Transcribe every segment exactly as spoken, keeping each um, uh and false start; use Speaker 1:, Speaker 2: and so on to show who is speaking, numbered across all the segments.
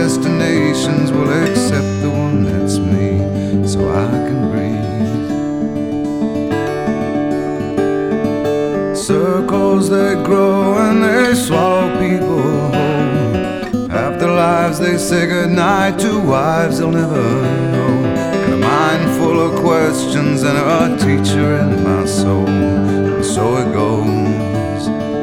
Speaker 1: destinations will accept the one that's me, so I can breathe. Circles they grow and they swallow people whole. After lives they say goodnight to wives they'll never know. And a mind full of questions and a teacher in my soul. And so it goes.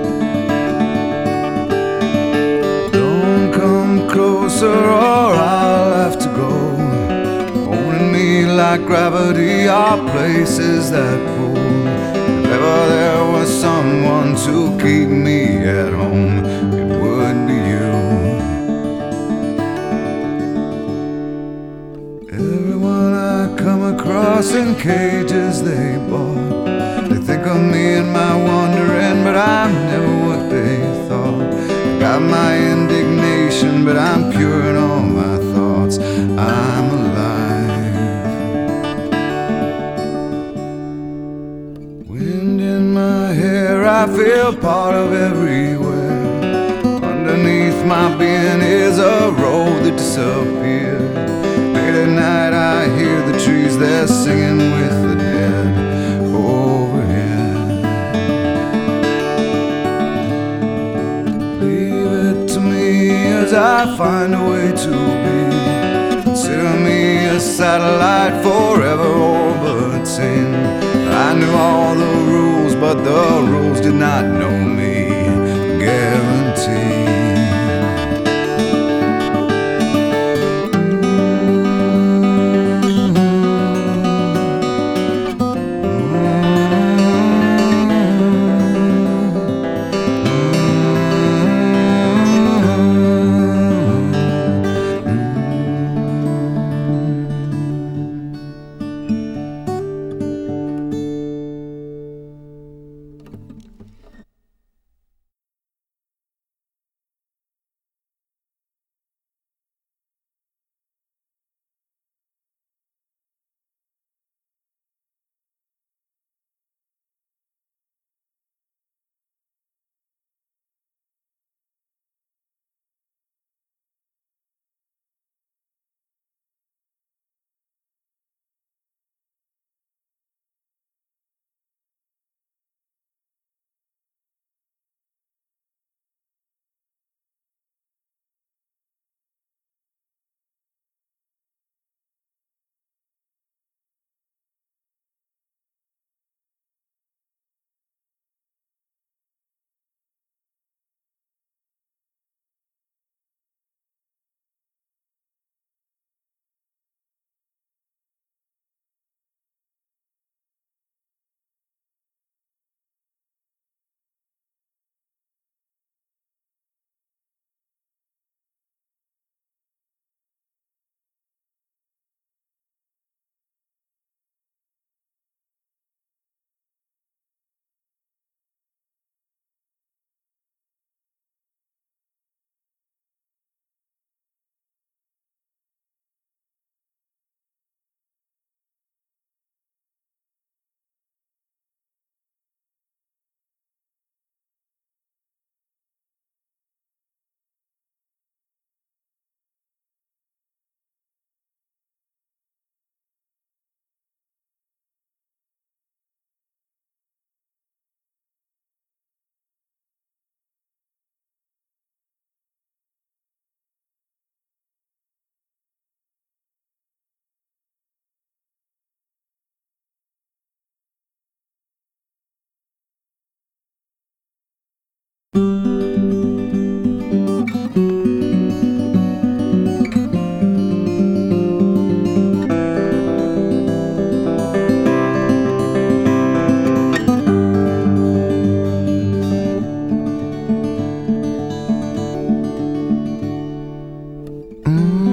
Speaker 1: Don't come closer or I'll have to go. Holding me like gravity are places that pull. If ever there was someone to keep me at home, it would be you. Everyone I come across in cages they bought, they think of me and my wandering, but I'm never what they thought. Got my indignation, but I'm pure in all my thoughts. I'm alive. Wind in my hair, I feel part of everywhere. Underneath my being is a road that disappeared. Late at night I hear the trees, they're singing with the dead overhead. Leave it to me as I find a way to be. Consider me a satellite forever orbiting. I knew all the rules, but the rules did not know me. Guaranteed. Mm.